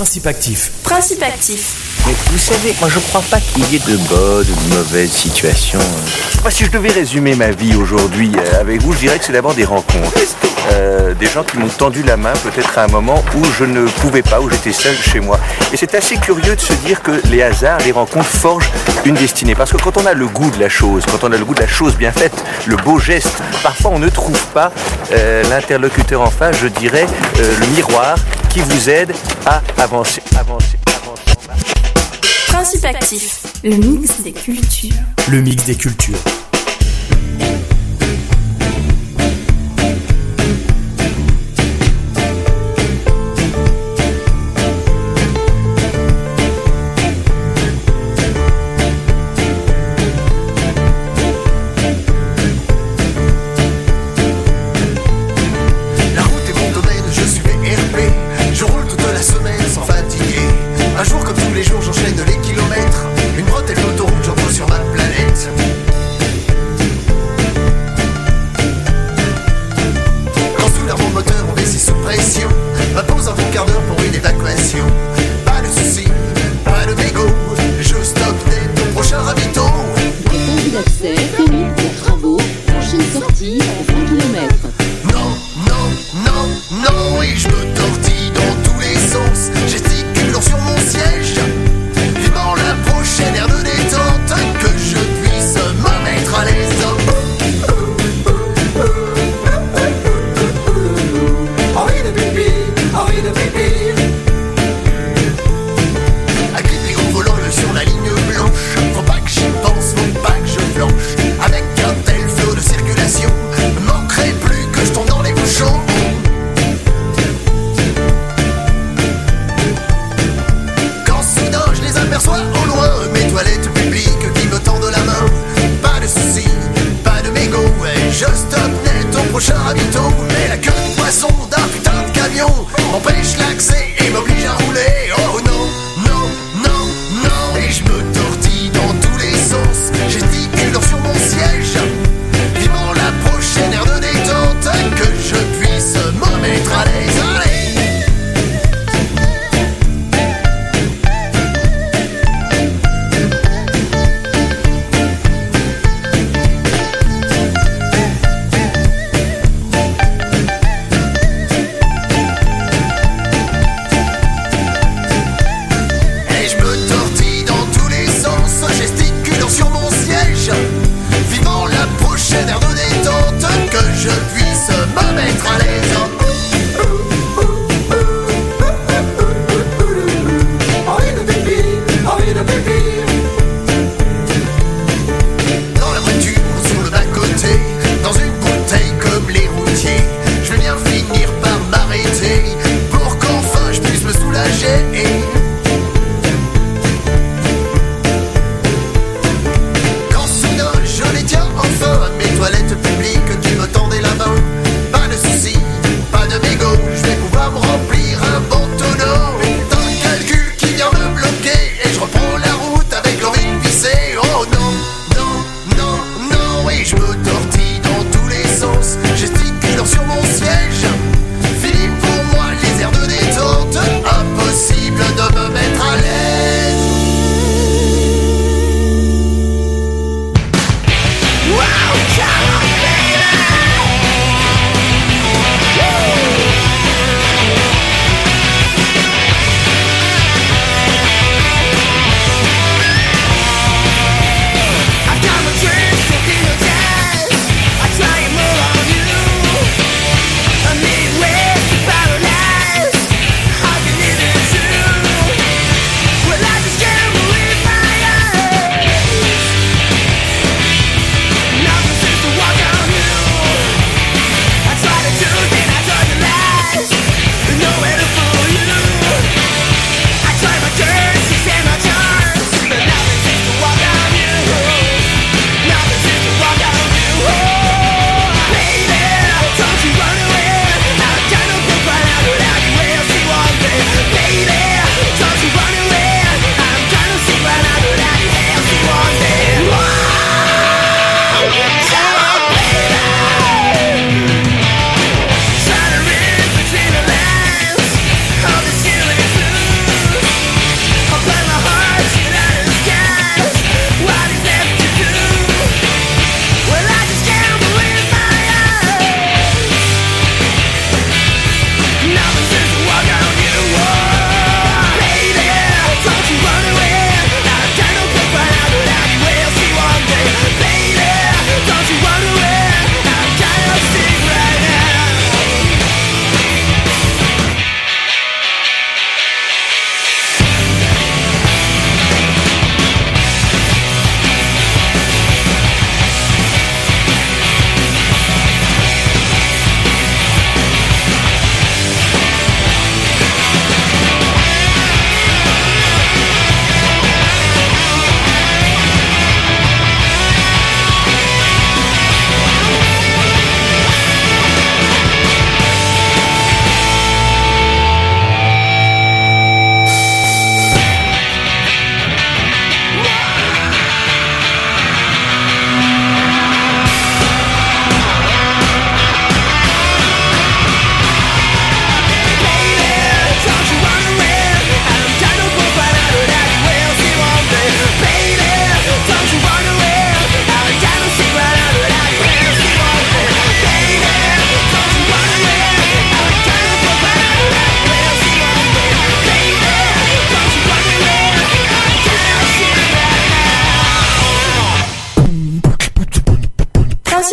Principe actif. Principe actif. Mais vous savez, moi je crois pas qu'il y ait de bonnes ou de mauvaises situations. Moi, si je devais résumer ma vie aujourd'hui avec vous, je dirais que c'est d'abord des rencontres. Des gens qui m'ont tendu la main peut-être à un moment où je ne pouvais pas, où j'étais seul chez moi. Et c'est assez curieux de se dire que les hasards, les rencontres forgent une destinée. Parce que quand on a le goût de la chose, quand on a le goût de la chose bien faite, le beau geste, parfois on ne trouve pas l'interlocuteur en face, je dirais, le miroir qui vous aide à avancer. Principe actif. Le mix des cultures. Le mix des cultures. Un jour comme tous les jours j'enchaîne les kilomètres. Une bretelle d'autoroute, j'entre sur ma planète.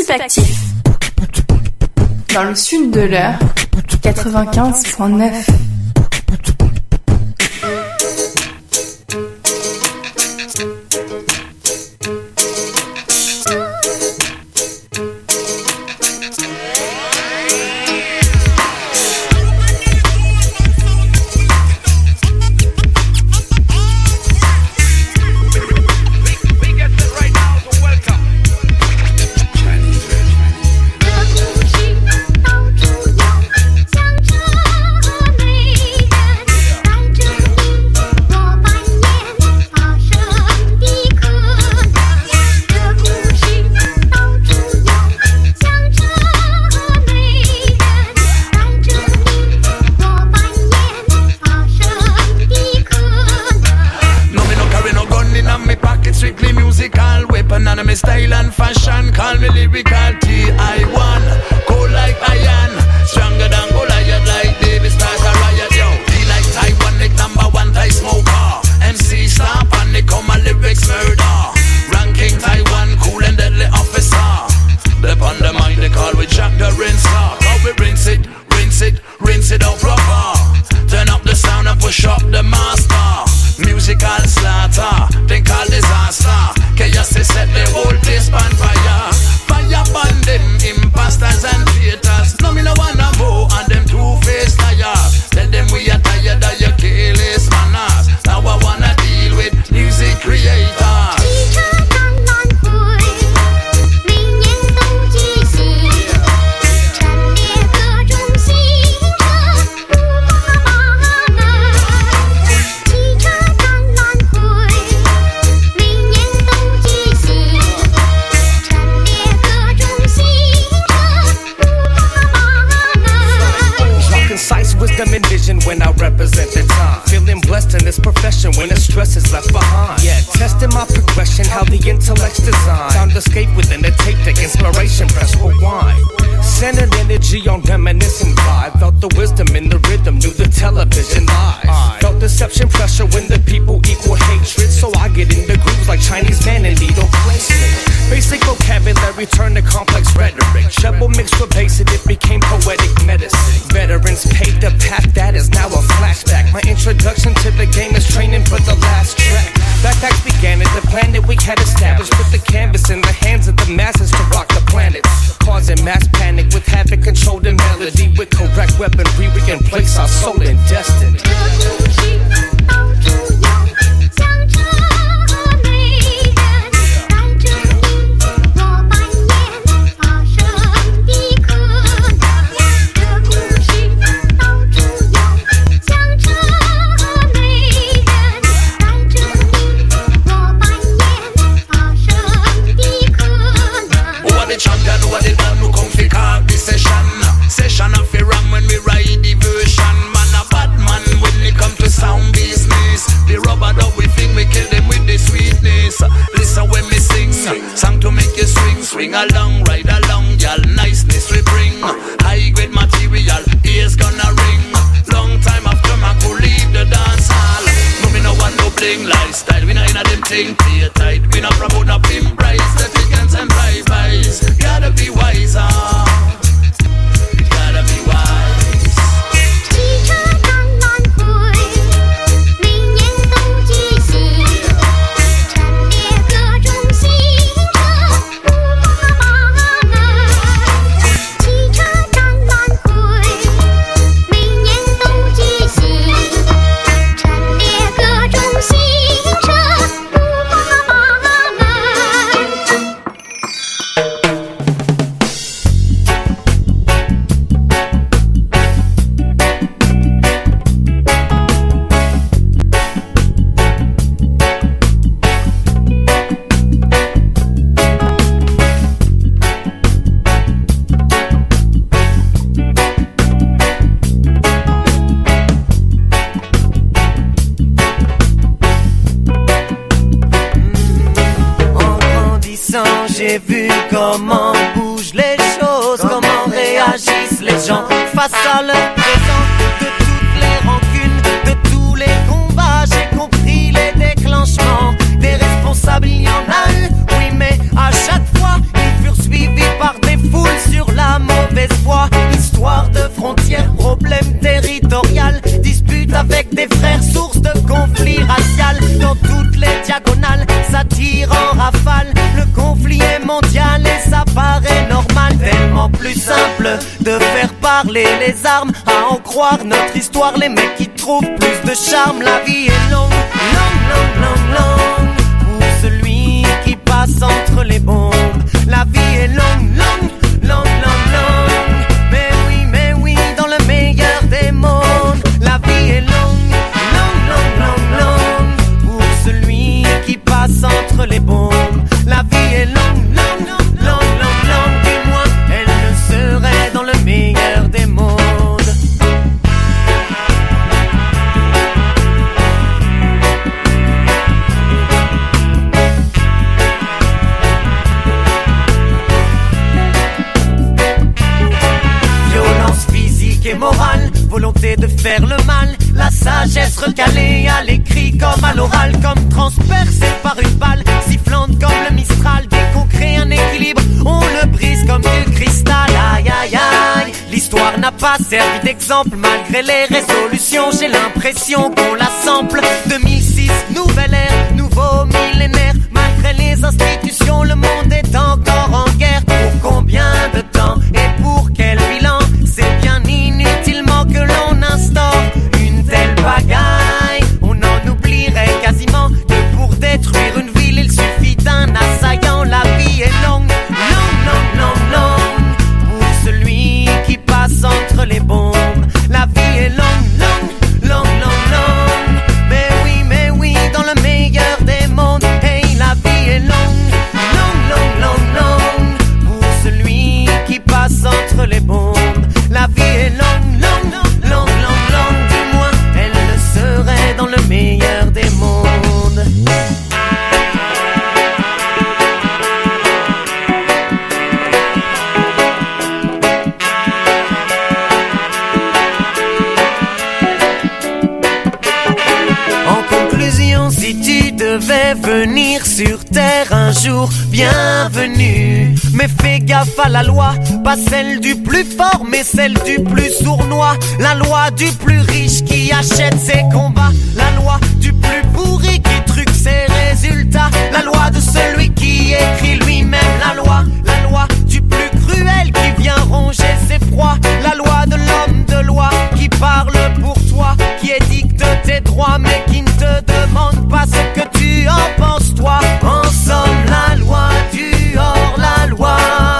Perspectif. Dans le sud de l'Eure, 95.9. J'ai vu comment bougent les choses, comment réagissent les gens face à leur présent. De toutes les rancunes, de tous les combats, j'ai compris les déclenchements. Des responsables, il y en a eu, oui, mais à chaque fois, ils furent suivis par des tire en rafale. Le conflit est mondial et ça paraît normal. Tellement plus simple de faire parler les armes. À en croire notre histoire, les mecs qui trouvent plus de charme. La vie est longue, longue, longue, longue, longue pour celui qui passe entre les bombes. La vie est longue, longue, longue, longue, longue. Mais oui, dans le meilleur des mondes. La vie est longue, longue, longue, longue, longue pour celui qui passe entre les bombes. La vie est longue, longue, longue, longue, longue. Du moins, elle le serait dans le meilleur des mondes. Et morale, volonté de faire le mal, la sagesse recalée à l'écrit comme à l'oral, comme transpercée par une balle, sifflante comme le Mistral. Dès qu'on crée un équilibre, on le brise comme du cristal. Aïe aïe aïe, l'histoire n'a pas servi d'exemple malgré les résolutions. J'ai l'impression qu'on la sample. 2006, nouvelle ère, nouveau millénaire. Malgré les institutions, le monde est encore en guerre. Pour combien de temps et pour quel bilan? C'est bien inutilement que l'on instaure une telle pagaille. On en oublierait quasiment que pour détruire une ville, il suffit d'un assaillant. La vie est longue, longue, longue, longue, longue pour celui qui passe entre les bombes. La vie est longue, longue, longue, longue, longue. Mais oui, dans le meilleur des mondes. Hey, la vie est longue, longue, longue, longue, longue pour celui qui passe entre les bombes. La vie est longue, longue, longue, longue, longue. Du moins, elle le serait dans le meilleur des mondes. En conclusion, si tu devais venir sur terre un jour, bienvenue. Mais fais gaffe à la loi, pas celle du plus fort, mais celle du plus sournois. La loi du plus riche qui achète ses combats. La loi du plus pourri qui truque ses résultats. La loi de celui qui écrit lui-même la loi. La loi du plus cruel qui vient ronger ses proies. La loi de l'homme de loi qui parle pour toi, qui édicte tes droits mais qui ne te demande pas ce que tu en penses toi. En somme, la loi du hors-la-loi.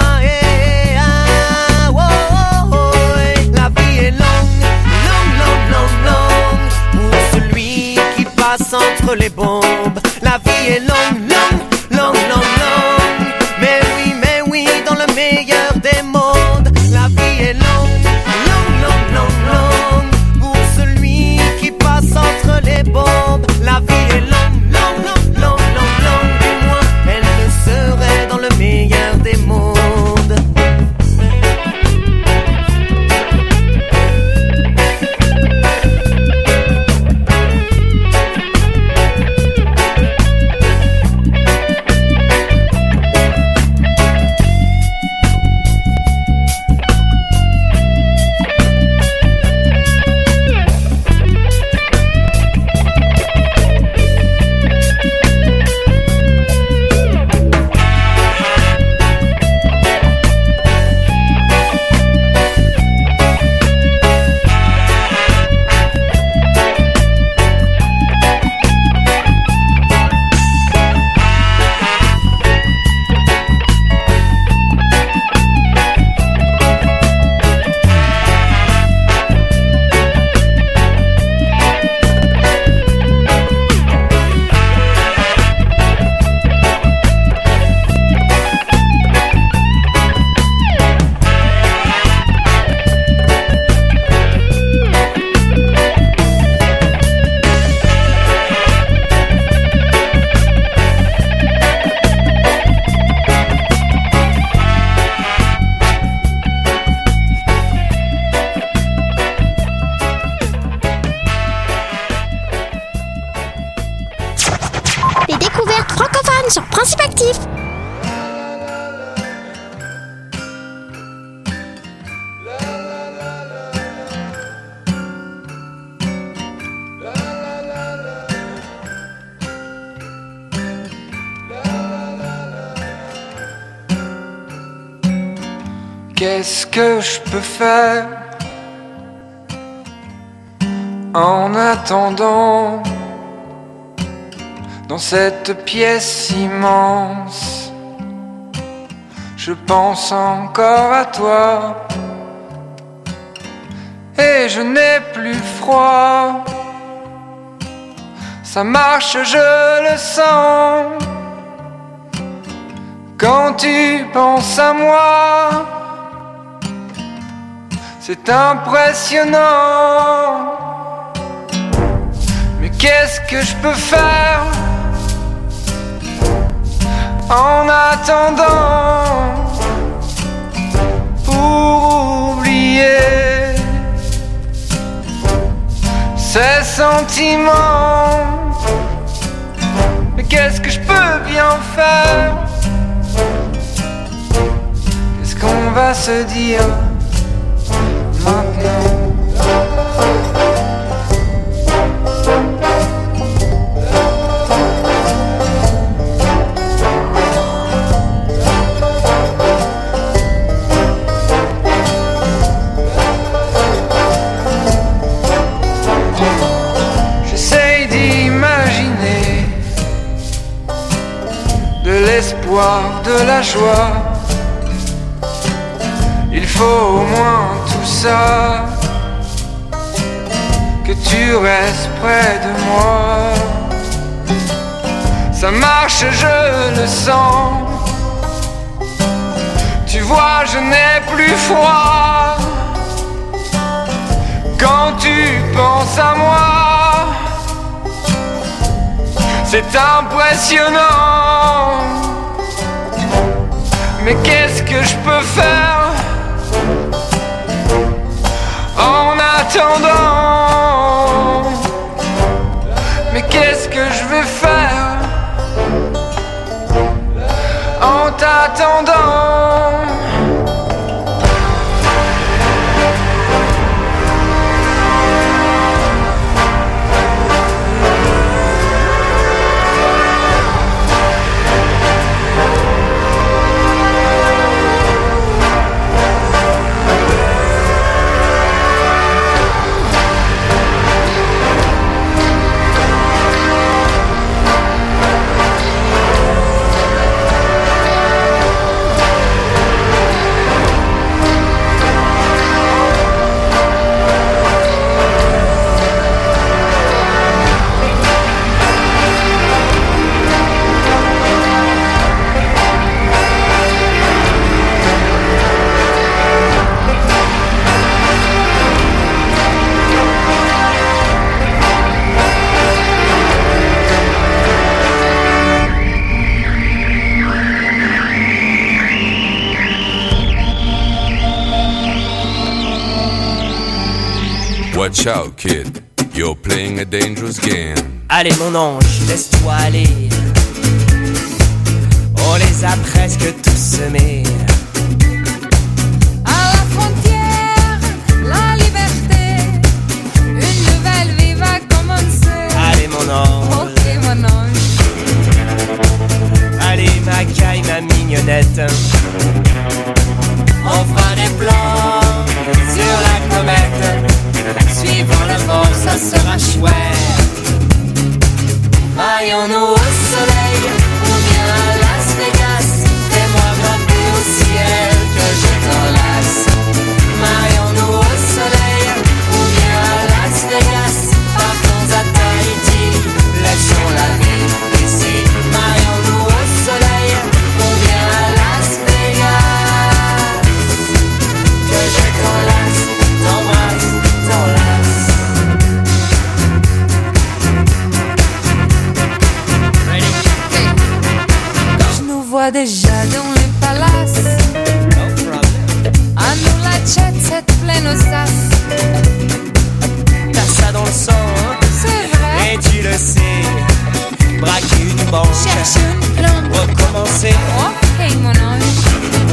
La vie est longue, longue, longue, longue, longue pour celui qui passe entre les bombes. La vie est longue, longue, longue, longue, longue. Mais oui, dans le meilleur des mondes. La vie est longue, longue, longue, longue, longue pour celui qui passe entre les bombes. La vie est longue, longue, longue, longue, longue, longue. Du moins, elle le serait dans le meilleur des mondes. sur Principe Actif. Qu'est-ce que je peux faire en attendant dans cette pièce immense? Je pense encore à toi et je n'ai plus froid. Ça marche, je le sens. Quand tu penses à moi, c'est impressionnant. Mais qu'est-ce que je peux faire en attendant pour oublier ces sentiments? Mais qu'est-ce que je peux bien faire? Qu'est-ce qu'on va se dire maintenant? J'essaye d'imaginer de l'espoir, de la joie. Il faut au moins tout ça, que tu restes près de moi. Ça marche, je le sens. Tu vois, je n'ai plus froid. Quand tu penses à moi, c'est impressionnant. Mais qu'est-ce que je peux faire en attendant? Mais qu'est-ce que je vais faire en t'attendant? Watch out, kid. You're playing a dangerous game. Allez mon ange, laisse-toi aller. On les a presque tous semés. À la frontière, la liberté, une nouvelle vie va commencer. Allez mon ange, ok mon ange. allez ma caille, ma mignonnette. On fera des plans sur la comète. Suivant le vent, ça sera chouette. Maillons-nous au soleil ou bien à Las Vegas. Fais-moi grimper au ciel que je t'enlace. Maillons-nous au soleil ou bien à Las Vegas. Partons à Tahiti, laissons la vie ici. Maillons-nous au soleil ou bien à Las Vegas. Que je t'enlace, t'embrasse, t'enlace. Je nous vois déjà dans les palaces. À nous la jet set pleine aux sas. T'as ça dans le sang, hein? C'est vrai. Et tu le sais. Braquer une banque, Cherche une plante. recommencer. Ok mon ange.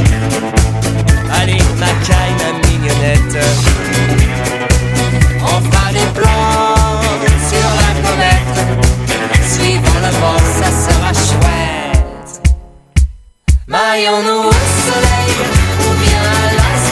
Allez ma caille, ma mignonnette. On fera des plans sur la comète. Suivant le vent, ça sera chouette. Maillons-nous au soleil ou bien à Las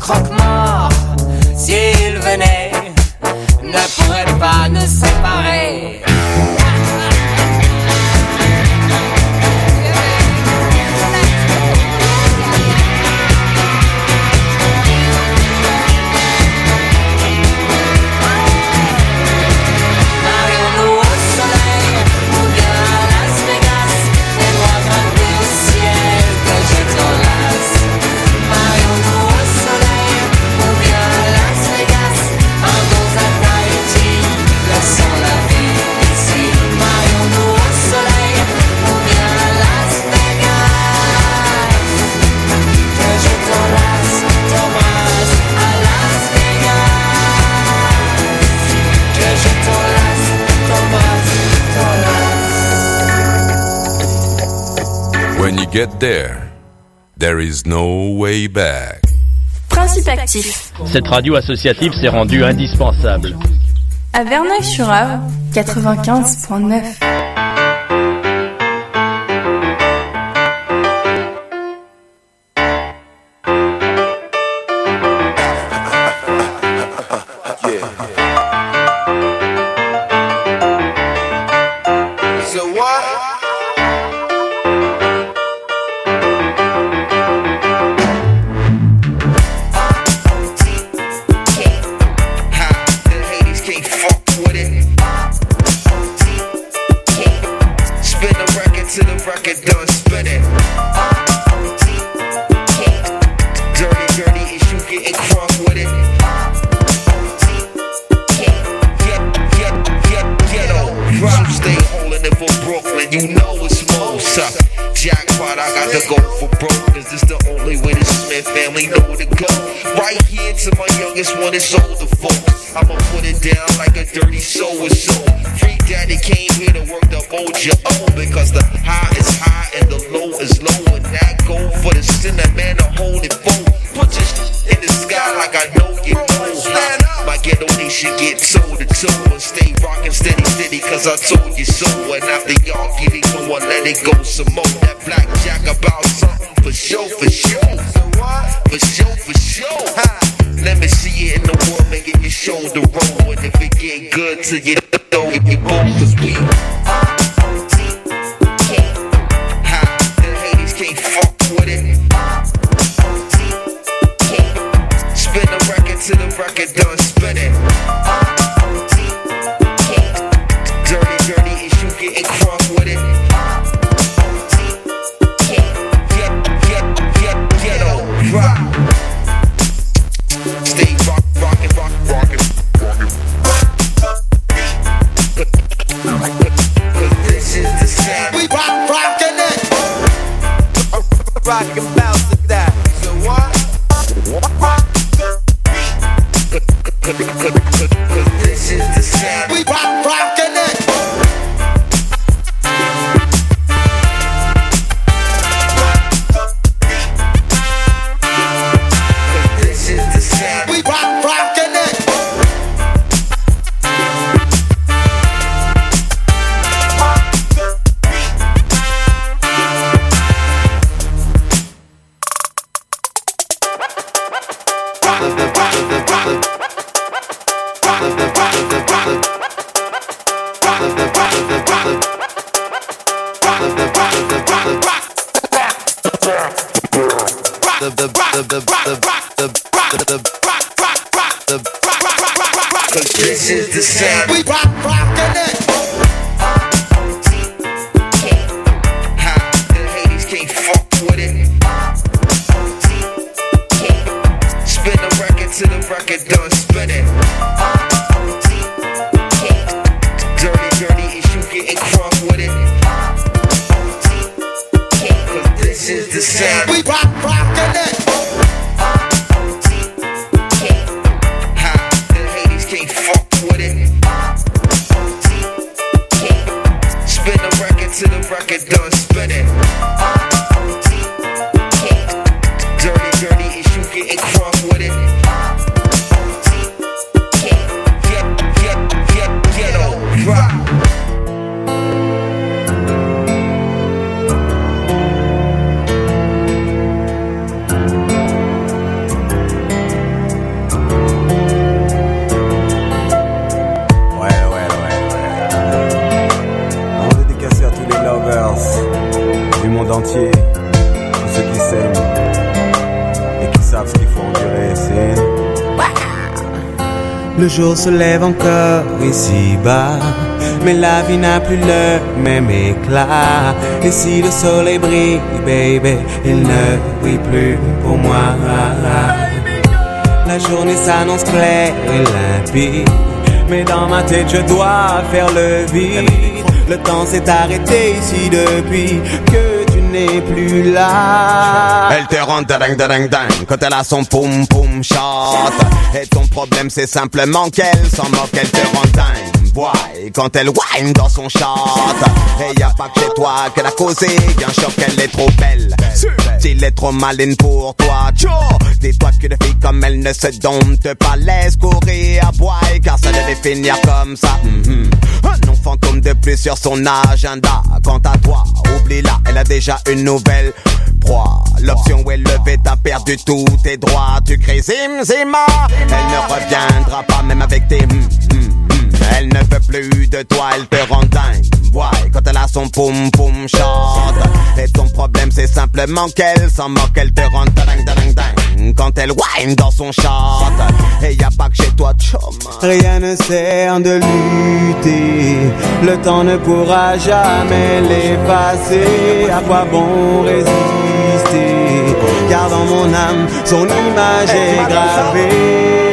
croque-mort, s'il venait, ne pourrait pas nous séparer. When you get there is no way back. Principe actif. Cette radio associative s'est rendue indispensable. À Verneuil-sur-Avre, 95.9. This is the sound. We rockin' it. The Hades can't fuck with it. Spin the record till the record done spinning. Dirty issue getting crunk with it. Cause this is the sound. We rockin' it. Can't fuck with it. Spin the record till the record done spinning. Dirty issue getting crunk with it. Ghetto rock. Le jour se lève encore ici-bas, mais la vie n'a plus le même éclat. Et si le soleil brille, baby, il ne brille plus pour moi. La journée s'annonce claire et limpide, mais dans ma tête je dois faire le vide. Le temps s'est arrêté ici depuis que tu n'es plus là. Elle te rend ding ding ding quand elle a son poum poum shot. Et ton problème c'est simplement qu'elle s'en moque, elle te rend dingue. Boy, quand elle whine dans son shot. Et y a pas que chez toi qu'elle a causé un choc, elle est trop belle. S'il est trop maline pour toi, tcho. Dis-toi qu'une fille comme elle ne se dompte pas, laisse courir, boy, car ça devait finir comme ça. Un nom fantôme de plus sur son agenda. Quant à toi, oublie-la, elle a déjà une nouvelle proie. L'option est levée, t'as perdu tous tes droits. Tu cries zim zima, elle ne reviendra pas même avec tes Elle ne veut plus de toi, elle te rend dingue. Ouais, quand elle a son poum poum shot. Et ton problème c'est simplement qu'elle s'en moque, elle te rend ding ding ding quand elle whine dans son shot. Et y a pas que chez toi, chum. Rien ne sert de lutter, le temps ne pourra jamais l'effacer. À quoi bon résister, car dans mon âme son image est gravée.